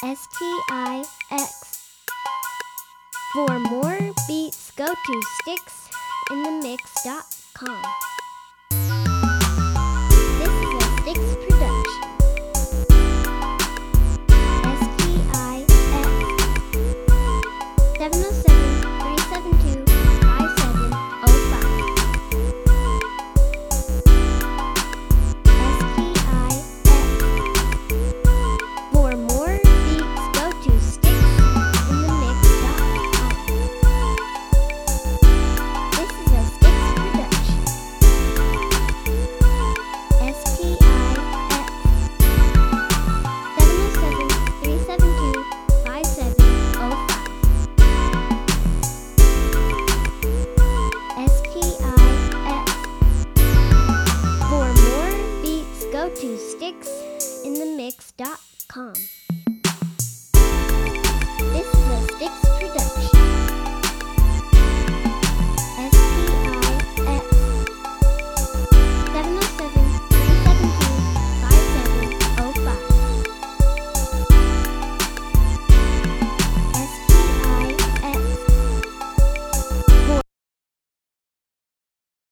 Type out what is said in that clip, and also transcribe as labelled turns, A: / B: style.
A: STIX. For more beats, go to stixinthemix.com. This is a Stix production. STIX 707-372-5705. For more beats, go to stixinthemix.com. This is a Stix production. STIX 707-372-5705. STIX. For more beats, go to stixinthemix.com. This is a Stix production.